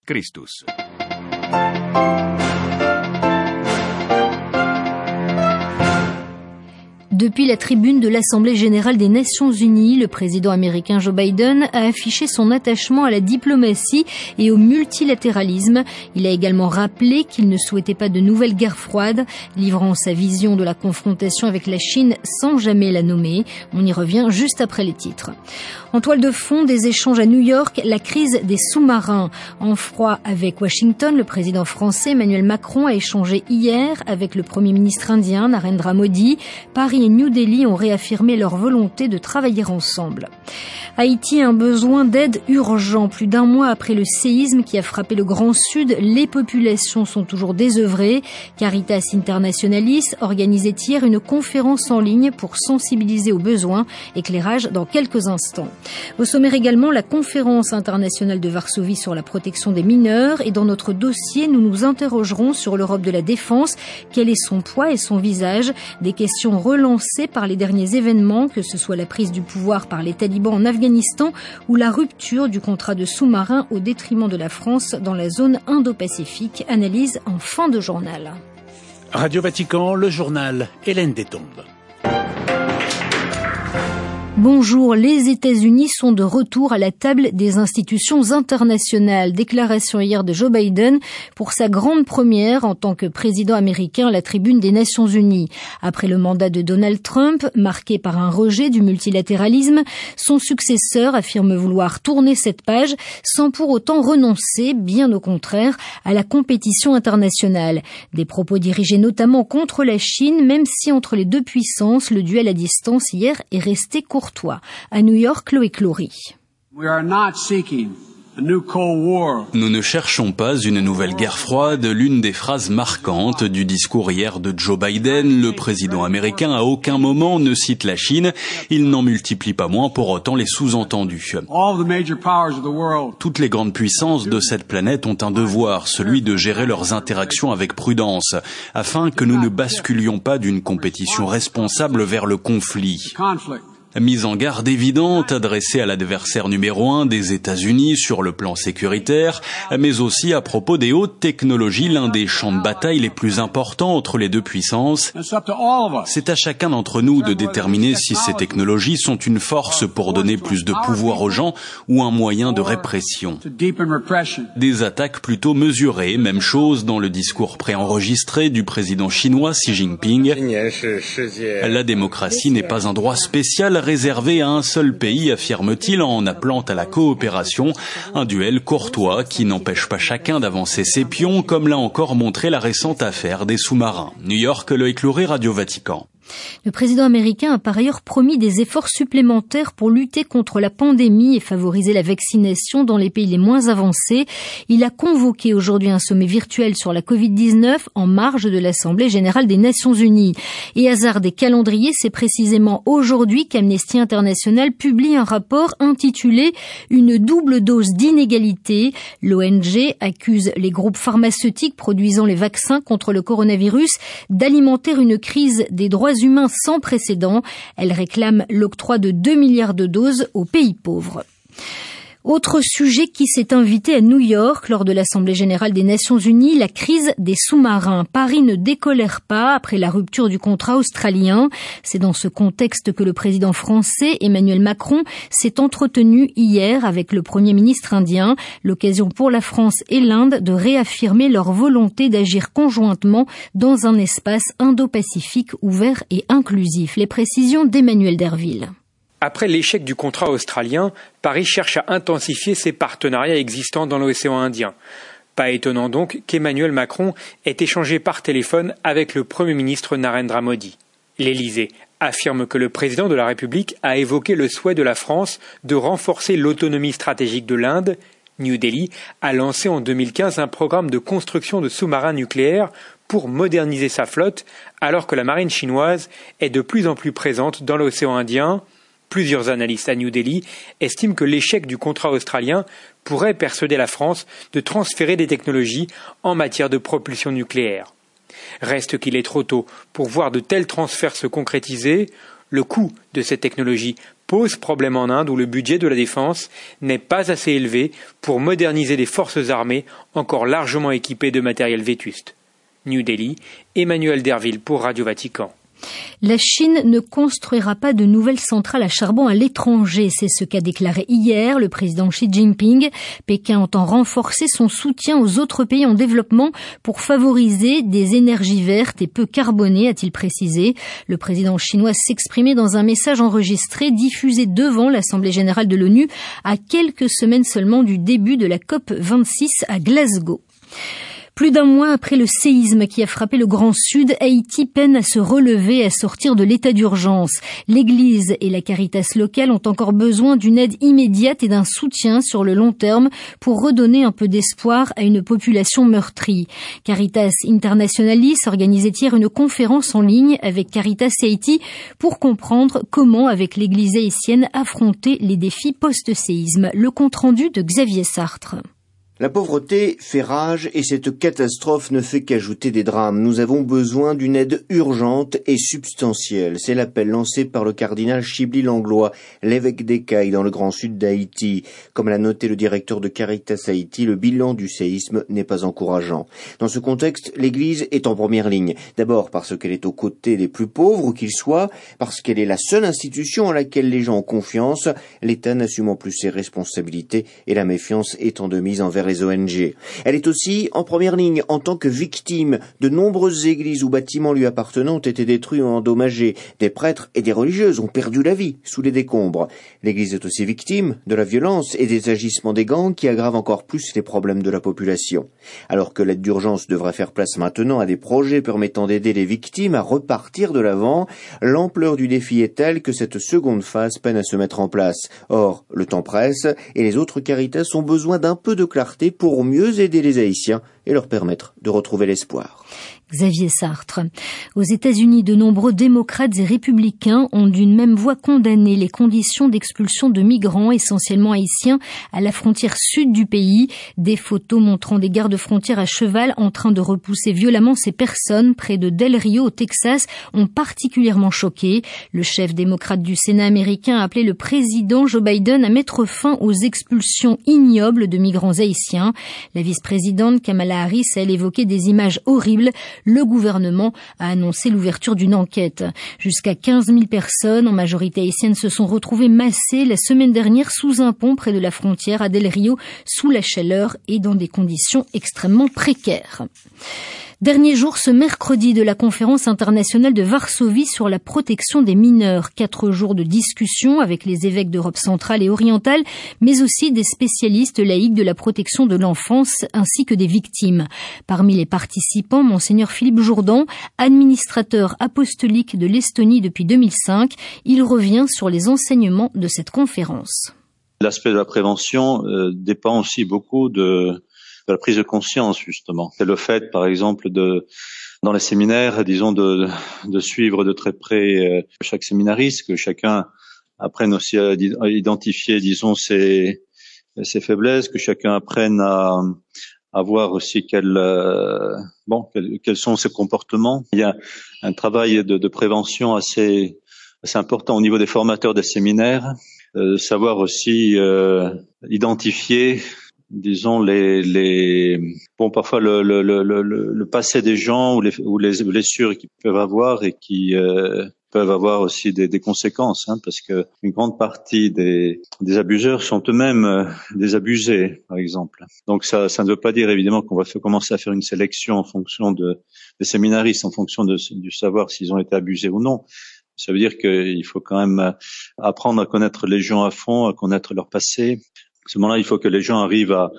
Christus. Depuis la tribune de l'Assemblée générale des Nations unies, le président américain Joe Biden a affiché son attachement à la diplomatie et au multilatéralisme. Il a également rappelé qu'il ne souhaitait pas de nouvelle guerre froide, livrant sa vision de la confrontation avec la Chine sans jamais la nommer. On y revient juste après les titres. En toile de fond des échanges à New York, la crise des sous-marins. En froid avec Washington, le président français Emmanuel Macron a échangé hier avec le premier ministre indien Narendra Modi. Paris et New Delhi ont réaffirmé leur volonté de travailler ensemble. Haïti a un besoin d'aide urgent. Plus d'un mois après le séisme qui a frappé le Grand Sud, les populations sont toujours désœuvrées. Caritas Internationalis organisait hier une conférence en ligne pour sensibiliser aux besoins. Éclairage dans quelques instants. Au sommaire également, la conférence internationale de Varsovie sur la protection des mineurs. Et dans notre dossier, nous nous interrogerons sur l'Europe de la défense. Quel est son poids et son visage? Des questions relancées par les derniers événements, que ce soit la prise du pouvoir par les talibans en Afghanistan ou la rupture du contrat de sous-marin au détriment de la France dans la zone Indo-Pacifique. Analyse en fin de journal. Radio Vatican, le journal Hélène Détombe. Bonjour, les États-Unis sont de retour à la table des institutions internationales. Déclaration hier de Joe Biden pour sa grande première en tant que président américain à la tribune des Nations Unies. Après le mandat de Donald Trump, marqué par un rejet du multilatéralisme, son successeur affirme vouloir tourner cette page sans pour autant renoncer, bien au contraire, à la compétition internationale. Des propos dirigés notamment contre la Chine, même si entre les deux puissances, le duel à distance hier est resté courtois. À New York, Loïc Loury. Nous ne cherchons pas une nouvelle guerre froide, l'une des phrases marquantes du discours hier de Joe Biden. Le président américain à aucun moment ne cite la Chine. Il n'en multiplie pas moins pour autant les sous-entendus. Toutes les grandes puissances de cette planète ont un devoir, celui de gérer leurs interactions avec prudence, afin que nous ne basculions pas d'une compétition responsable vers le conflit. Mise en garde évidente adressée à l'adversaire numéro 1 des États-Unis sur le plan sécuritaire, mais aussi à propos des hautes technologies, l'un des champs de bataille les plus importants entre les deux puissances. C'est à chacun d'entre nous de déterminer si ces technologies sont une force pour donner plus de pouvoir aux gens ou un moyen de répression. Des attaques plutôt mesurées, même chose dans le discours préenregistré du président chinois Xi Jinping. La démocratie n'est pas un droit spécial réservé à un seul pays, affirme-t-il en appelant à la coopération, un duel courtois qui n'empêche pas chacun d'avancer ses pions, comme l'a encore montré la récente affaire des sous-marins. New York, Loïc Loury, Radio Vatican. Le président américain a par ailleurs promis des efforts supplémentaires pour lutter contre la pandémie et favoriser la vaccination dans les pays les moins avancés. Il a convoqué aujourd'hui un sommet virtuel sur la Covid-19 en marge de l'Assemblée générale des Nations unies. Et hasard des calendriers, c'est précisément aujourd'hui qu'Amnesty International publie un rapport intitulé « Une double dose d'inégalité ». L'ONG accuse les groupes pharmaceutiques produisant les vaccins contre le coronavirus d'alimenter une crise des droits humains sans précédent. Elle réclame l'octroi de 2 milliards de doses aux pays pauvres. Autre sujet qui s'est invité à New York lors de l'Assemblée générale des Nations unies, la crise des sous-marins. Paris ne décolère pas après la rupture du contrat australien. C'est dans ce contexte que le président français Emmanuel Macron s'est entretenu hier avec le Premier ministre indien. L'occasion pour la France et l'Inde de réaffirmer leur volonté d'agir conjointement dans un espace indo-pacifique ouvert et inclusif. Les précisions d'Emmanuel Derville. Après l'échec du contrat australien, Paris cherche à intensifier ses partenariats existants dans l'océan Indien. Pas étonnant donc qu'Emmanuel Macron ait échangé par téléphone avec le Premier ministre Narendra Modi. L'Élysée affirme que le président de la République a évoqué le souhait de la France de renforcer l'autonomie stratégique de l'Inde. New Delhi a lancé en 2015 un programme de construction de sous-marins nucléaires pour moderniser sa flotte, alors que la marine chinoise est de plus en plus présente dans l'océan Indien. Plusieurs analystes à New Delhi estiment que l'échec du contrat australien pourrait persuader la France de transférer des technologies en matière de propulsion nucléaire. Reste qu'il est trop tôt pour voir de tels transferts se concrétiser. Le coût de cette technologie pose problème en Inde où le budget de la défense n'est pas assez élevé pour moderniser des forces armées encore largement équipées de matériel vétuste. New Delhi, Emmanuel Derville pour Radio Vatican. La Chine ne construira pas de nouvelles centrales à charbon à l'étranger. C'est ce qu'a déclaré hier le président Xi Jinping. Pékin entend renforcer son soutien aux autres pays en développement pour favoriser des énergies vertes et peu carbonées, a-t-il précisé. Le président chinois s'exprimait dans un message enregistré diffusé devant l'Assemblée générale de l'ONU à quelques semaines seulement du début de la COP26 à Glasgow. Plus d'un mois après le séisme qui a frappé le Grand Sud, Haïti peine à se relever et à sortir de l'état d'urgence. L'Église et la Caritas locale ont encore besoin d'une aide immédiate et d'un soutien sur le long terme pour redonner un peu d'espoir à une population meurtrie. Caritas Internationalis organisait hier une conférence en ligne avec Caritas Haïti pour comprendre comment, avec l'Église haïtienne, affronter les défis post-séisme. Le compte-rendu de Xavier Sartre. La pauvreté fait rage et cette catastrophe ne fait qu'ajouter des drames. Nous avons besoin d'une aide urgente et substantielle. C'est l'appel lancé par le cardinal Chibli Langlois, l'évêque d'Écailles dans le Grand Sud d'Haïti. Comme l'a noté le directeur de Caritas Haïti, le bilan du séisme n'est pas encourageant. Dans ce contexte, l'Église est en première ligne. D'abord parce qu'elle est aux côtés des plus pauvres, où qu'ils soient, parce qu'elle est la seule institution en laquelle les gens ont confiance, l'État n'assumant plus ses responsabilités et la méfiance étant de mise envers les ONG. Elle est aussi en première ligne en tant que victime. De nombreuses églises ou bâtiments lui appartenant ont été détruits ou endommagés. Des prêtres et des religieuses ont perdu la vie sous les décombres. L'église est aussi victime de la violence et des agissements des gangs qui aggravent encore plus les problèmes de la population. Alors que l'aide d'urgence devrait faire place maintenant à des projets permettant d'aider les victimes à repartir de l'avant, l'ampleur du défi est telle que cette seconde phase peine à se mettre en place. Or, le temps presse et les autres caritas ont besoin d'un peu de clarté pour mieux aider les Haïtiens et leur permettre de retrouver l'espoir. Xavier Sartre. Aux États-Unis, de nombreux démocrates et républicains ont d'une même voix condamné les conditions d'expulsion de migrants, essentiellement haïtiens, à la frontière sud du pays. Des photos montrant des gardes-frontières à cheval en train de repousser violemment ces personnes près de Del Rio, au Texas, ont particulièrement choqué. Le chef démocrate du Sénat américain a appelé le président Joe Biden à mettre fin aux expulsions ignobles de migrants haïtiens. La vice-présidente Kamala Harris a évoqué des images horribles. Le gouvernement a annoncé l'ouverture d'une enquête. Jusqu'à 15 000 personnes, en majorité haïtiennes, se sont retrouvées massées la semaine dernière sous un pont près de la frontière à Del Rio, sous la chaleur et dans des conditions extrêmement précaires. Dernier jour ce mercredi de la conférence internationale de Varsovie sur la protection des mineurs. 4 jours de discussion avec les évêques d'Europe centrale et orientale, mais aussi des spécialistes laïcs de la protection de l'enfance ainsi que des victimes. Parmi les participants, Monseigneur Philippe Jourdan, administrateur apostolique de l'Estonie depuis 2005. Il revient sur les enseignements de cette conférence. L'aspect de la prévention dépend aussi beaucoup de la prise de conscience, justement. C'est le fait, par exemple, dans les séminaires, disons, de suivre de très près chaque séminariste, que chacun apprenne aussi à identifier, disons, ses faiblesses, que chacun apprenne à voir aussi quels sont ses comportements. Il y a un travail de prévention assez important au niveau des formateurs des séminaires, savoir aussi identifier, disons, parfois le passé des gens ou les blessures qu'ils peuvent avoir et qui peuvent avoir aussi des conséquences, parce que une grande partie des abuseurs sont eux-mêmes des abusés, par exemple. Donc ça ne veut pas dire évidemment qu'on va commencer à faire une sélection en fonction des séminaristes, en fonction du savoir s'ils ont été abusés ou non. Ça veut dire qu'il faut quand même apprendre à connaître les gens à fond, à connaître leur passé. À ce moment-là, il faut que les gens arrivent à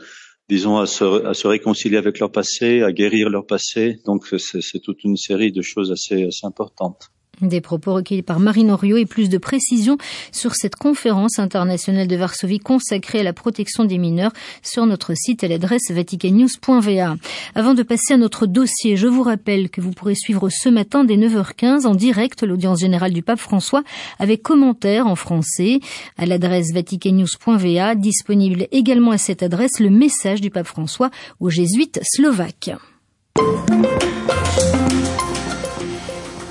se réconcilier avec leur passé, à guérir leur passé. Donc, c'est toute une série de choses assez importantes. Des propos recueillis par Marine Henriot et plus de précisions sur cette conférence internationale de Varsovie consacrée à la protection des mineurs sur notre site à l'adresse vaticannews.va. Avant de passer à notre dossier, je vous rappelle que vous pourrez suivre ce matin dès 9h15 en direct l'audience générale du pape François avec commentaires en français à l'adresse vaticannews.va. Disponible également à cette adresse le message du pape François aux jésuites slovaques.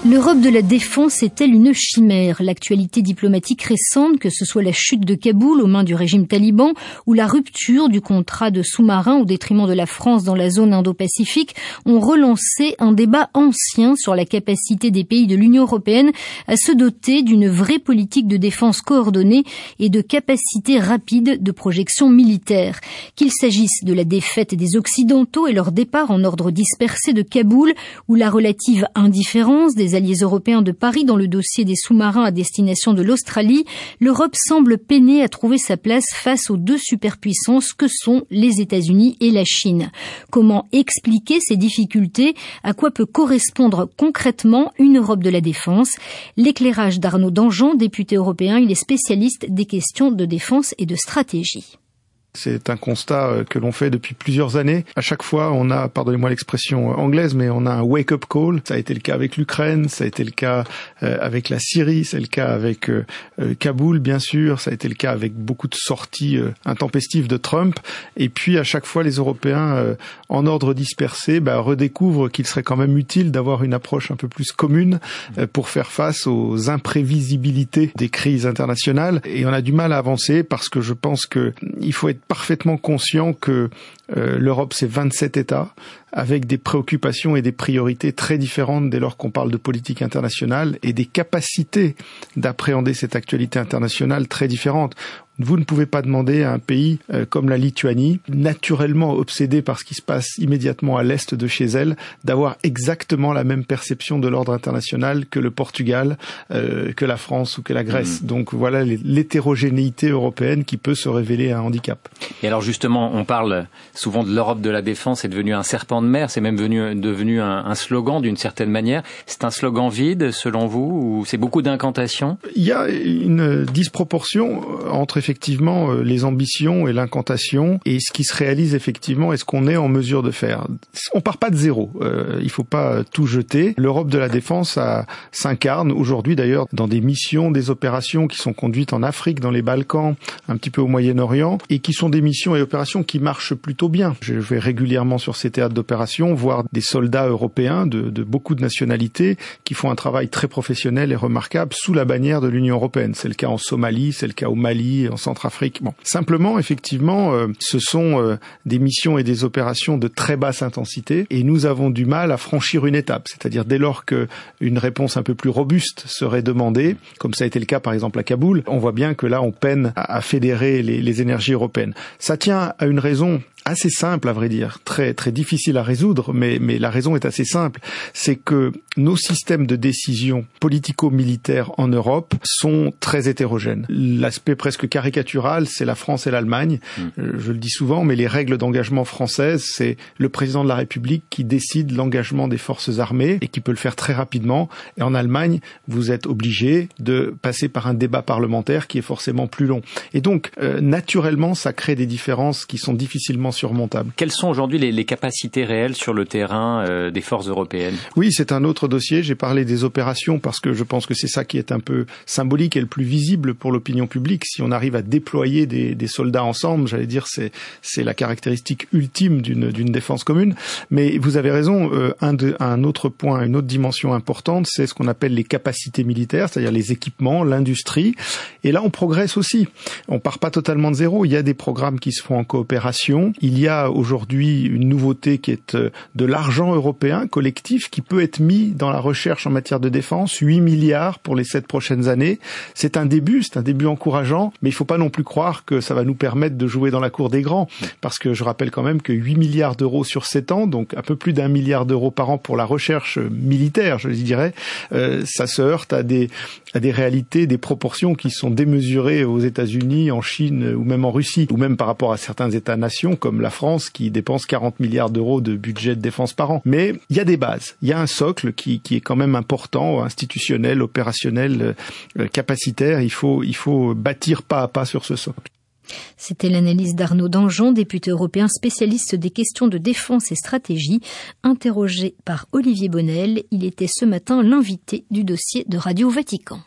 L'Europe de la défense est-elle une chimère ? L'actualité diplomatique récente, que ce soit la chute de Kaboul aux mains du régime taliban ou la rupture du contrat de sous-marin au détriment de la France dans la zone Indo-Pacifique, ont relancé un débat ancien sur la capacité des pays de l'Union européenne à se doter d'une vraie politique de défense coordonnée et de capacités rapides de projection militaire. Qu'il s'agisse de la défaite des Occidentaux et leur départ en ordre dispersé de Kaboul ou la relative indifférence des alliés européens de Paris dans le dossier des sous-marins à destination de l'Australie, l'Europe semble peiner à trouver sa place face aux deux superpuissances que sont les États-Unis et la Chine. Comment expliquer ces difficultés ? À quoi peut correspondre concrètement une Europe de la défense ? L'éclairage d'Arnaud Danjean, député européen, il est spécialiste des questions de défense et de stratégie. C'est un constat que l'on fait depuis plusieurs années. À chaque fois, on a, pardonnez-moi l'expression anglaise, mais on a un wake-up call. Ça a été le cas avec l'Ukraine, ça a été le cas avec la Syrie, c'est le cas avec Kaboul, bien sûr, ça a été le cas avec beaucoup de sorties intempestives de Trump. Et puis, à chaque fois, les Européens, en ordre dispersé, redécouvrent qu'il serait quand même utile d'avoir une approche un peu plus commune pour faire face aux imprévisibilités des crises internationales. Et on a du mal à avancer parce que je pense que il faut être parfaitement conscient que l'Europe, c'est 27 États, avec des préoccupations et des priorités très différentes dès lors qu'on parle de politique internationale et des capacités d'appréhender cette actualité internationale très différentes. Vous ne pouvez pas demander à un pays comme la Lituanie, naturellement obsédé par ce qui se passe immédiatement à l'est de chez elle, d'avoir exactement la même perception de l'ordre international que le Portugal, que la France ou que la Grèce. Donc voilà l'hétérogénéité européenne qui peut se révéler un handicap. Et alors justement, on parle souvent de l'Europe de la défense, c'est devenu un serpent de mer, c'est même devenu un slogan d'une certaine manière. C'est un slogan vide selon vous ou c'est beaucoup d'incantations ? Il y a une disproportion entre effectivement les ambitions et l'incantation et ce qui se réalise effectivement et ce qu'on est en mesure de faire. On part pas de zéro, il faut pas tout jeter. L'Europe de la défense s'incarne aujourd'hui d'ailleurs dans des missions, des opérations qui sont conduites en Afrique, dans les Balkans, un petit peu au Moyen-Orient et qui sont des missions et opérations qui marchent plutôt bien. Je vais régulièrement sur ces théâtres d'opération voir des soldats européens de beaucoup de nationalités qui font un travail très professionnel et remarquable sous la bannière de l'Union européenne. C'est le cas en Somalie, c'est le cas au Mali, en Centrafrique. Bon, simplement, effectivement, ce sont des missions et des opérations de très basse intensité et nous avons du mal à franchir une étape. C'est-à-dire dès lors qu'une réponse un peu plus robuste serait demandée, comme ça a été le cas par exemple à Kaboul, on voit bien que là on peine à fédérer les énergies européennes. Ça tient à une raison assez simple, à vrai dire, très très difficile à résoudre, mais la raison est assez simple, c'est que nos systèmes de décision politico-militaires en Europe sont très hétérogènes. L'aspect presque caricatural, c'est la France et l'Allemagne, je le dis souvent, mais les règles d'engagement françaises, c'est le président de la République qui décide l'engagement des forces armées et qui peut le faire très rapidement, et en Allemagne, vous êtes obligé de passer par un débat parlementaire qui est forcément plus long. Et donc, naturellement, ça crée des différences qui sont difficilement surmontable. Quelles sont aujourd'hui les capacités réelles sur le terrain des forces européennes ? Oui, c'est un autre dossier. J'ai parlé des opérations parce que je pense que c'est ça qui est un peu symbolique et le plus visible pour l'opinion publique. Si on arrive à déployer des soldats ensemble, j'allais dire, c'est la caractéristique ultime d'une défense commune. Mais vous avez raison, un autre point, une autre dimension importante, c'est ce qu'on appelle les capacités militaires, c'est-à-dire les équipements, l'industrie. Et là, on progresse aussi. On part pas totalement de zéro. Il y a des programmes qui se font en coopération. Il y a aujourd'hui une nouveauté qui est de l'argent européen collectif qui peut être mis dans la recherche en matière de défense, 8 milliards pour les 7 prochaines années. C'est un début encourageant, mais il ne faut pas non plus croire que ça va nous permettre de jouer dans la cour des grands, parce que je rappelle quand même que 8 milliards d'euros sur 7 ans, donc un peu plus d'1 milliard d'euros par an pour la recherche militaire, je dirais, ça se heurte à des réalités, des proportions qui sont démesurées aux États-Unis, en Chine ou même en Russie, ou même par rapport à certains États-nations comme la France qui dépense 40 milliards d'euros de budget de défense par an. Mais il y a des bases, il y a un socle qui est quand même important, institutionnel, opérationnel, capacitaire. Il faut bâtir pas à pas sur ce socle. C'était l'analyse d'Arnaud Danjean, député européen spécialiste des questions de défense et stratégie, interrogé par Olivier Bonnel. Il était ce matin l'invité du dossier de Radio Vatican.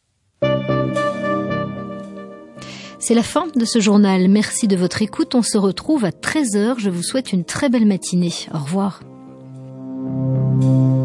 C'est la fin de ce journal. Merci de votre écoute. On se retrouve à 13h. Je vous souhaite une très belle matinée. Au revoir.